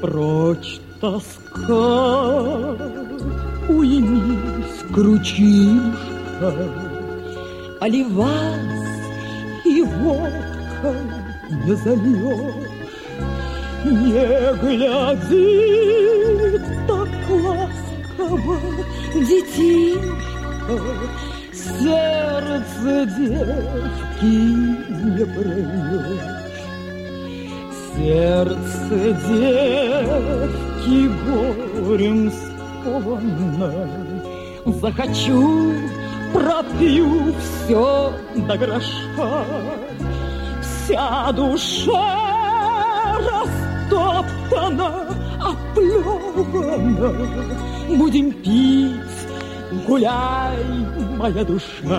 Прочь тоска, уймись, кручинушка, али вас и водка не зальет. Не гляди так ласково, детишка, сердце девки не проймешь. Сердце девки горем сковано. Захочу, пропью все до гроша. Вся душа растоптана, оплевана. Будем пить, гуляй, моя душа.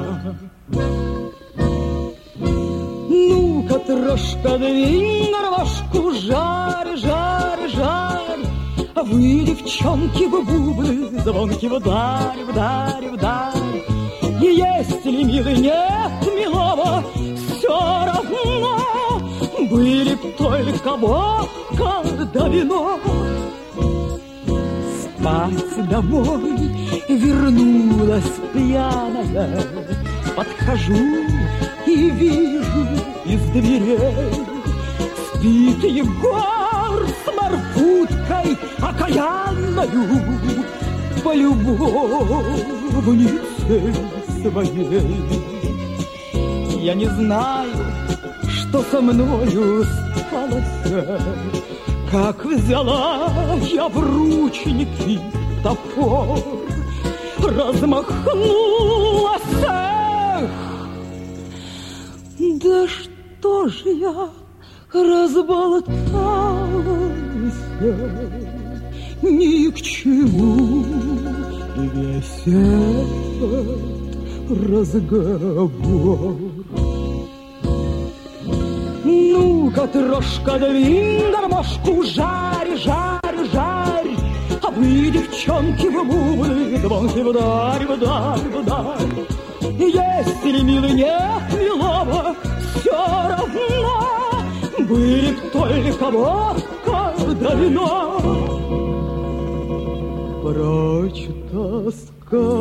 Ну-ка, трошка двинь на рвашку, жарь, жарь, жарь. А вы, девчонки, в бубны звонки вдарь, вдарь, вдарь. И есть ли, милый, нет милого, все равно. Были б только водка да вино. Спать домой вернулась пьяная. Подхожу и вижу из дверей спит Егор с морфуткой окаянною полюбовницей своей. Я не знаю, что со мною сталося, как взяла я в ручники топор, размахнулась. Да что ж я разболталась, ни к чему весь этот разговор. Ну-ка, трошка двинь гармошку, жарь, жарь, жарь. А вы, девчонки, в бубны звонки вдарь, вдарь, вдарь. И есть ли, милый, нет милого, все равно. Были б только водка да вино. Прочь тоска,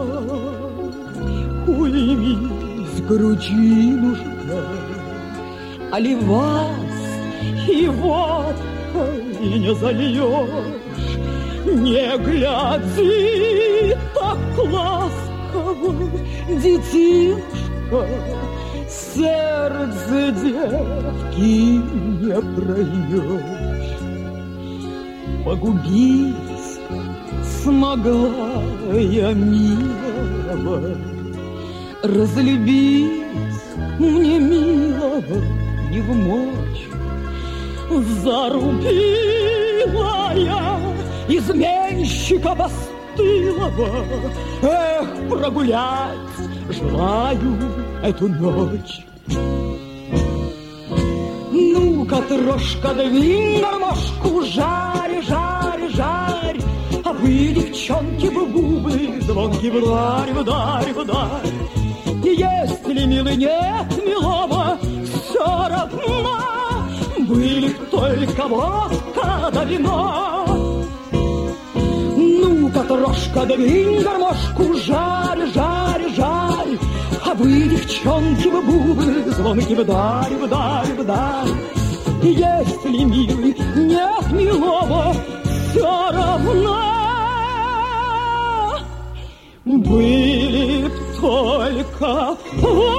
уймись, кручинушка, али вас и водкой не зальешь. Не гляди так ласково, детишка, сердце девки не проймешь. Погубить смогла я милого, разлюбить мне милого не в мочь. Зарубила я изменщика постылого. Эх, прогулять желаю эту ночь. Ну-ка, трошка двинь гармошку, жарь, жарь, жарь. А вы, девчонки, в бубны звонки вдарь, вдарь, вдарь. И есть ли, милый, нет милого, все равно. Были б только водка да вино. Ну-ка, трошка двинь гармошку, жарь, жарь, жарь. А вы, девчонки, в бубны звонки вдарь, вдарь, вдарь. И есть ли, милый, нет милого, все равно. Были б только